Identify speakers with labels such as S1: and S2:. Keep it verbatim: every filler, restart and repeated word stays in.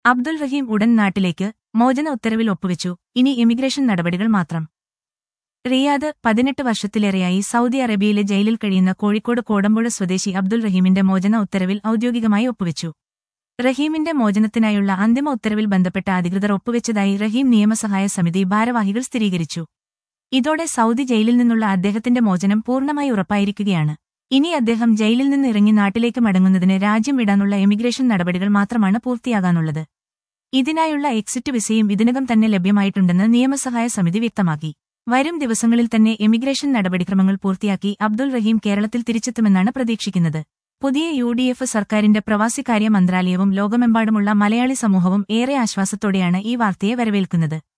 S1: അബ്ദുൽ റഹീം ഉടൻ നാട്ടിലേക്ക്, മോചന ഉത്തരവിൽ ഒപ്പുവെച്ചു, ഇനി ഇമിഗ്രേഷൻ നടപടികൾ മാത്രം. റിയാദ് പതിനെട്ട് വർഷത്തിലേറെയായി സൗദി അറേബ്യയിലെ ജയിലിൽ കഴിയുന്ന കോഴിക്കോട് കോടമ്പുഴ സ്വദേശി അബ്ദുൽ റഹീമിന്റെ മോചന ഉത്തരവിൽ ഔദ്യോഗികമായി ഒപ്പുവെച്ചു. റഹീമിന്റെ മോചനത്തിനായുള്ള അന്തിമ ഉത്തരവിൽ ബന്ധപ്പെട്ട അധികൃതർ ഒപ്പുവെച്ചതായി റഹീം നിയമസഹായ സമിതി ഭാരവാഹികൾ സ്ഥിരീകരിച്ചു. ഇതോടെ സൗദി ജയിലിൽ നിന്നുള്ള അദ്ദേഹത്തിന്റെ മോചനം പൂർണ്ണമായി ഉറപ്പായിരിക്കുകയാണ്. ഇനി അദ്ദേഹം ജയിലിൽ നിന്ന് ഇറങ്ങി നാട്ടിലേക്ക് മടങ്ങുന്നതിന് രാജ്യം വിടാനുള്ള എമിഗ്രേഷൻ നടപടികൾ മാത്രമാണ് പൂർത്തിയാകാനുള്ളത്. ഇതിനായുള്ള എക്സിറ്റ് വിസയും ഇതിനകം തന്നെ ലഭ്യമായിട്ടുണ്ടെന്ന് നിയമസഹായ സമിതി വ്യക്തമാക്കി. വരും ദിവസങ്ങളിൽ തന്നെ എമിഗ്രേഷൻ നടപടിക്രമങ്ങൾ പൂർത്തിയാക്കി അബ്ദുൽ റഹീം കേരളത്തിൽ തിരിച്ചെത്തുമെന്നാണ് പ്രതീക്ഷിക്കുന്നത്. പുതിയ യു ഡി എഫ് സർക്കാരിന്റെ പ്രവാസികാര്യ മന്ത്രാലയവും ലോകമെമ്പാടുമുള്ള മലയാളി സമൂഹവും ഏറെ ആശ്വാസത്തോടെയാണ് ഈ വാർത്തയെ വരവേൽക്കുന്നത്.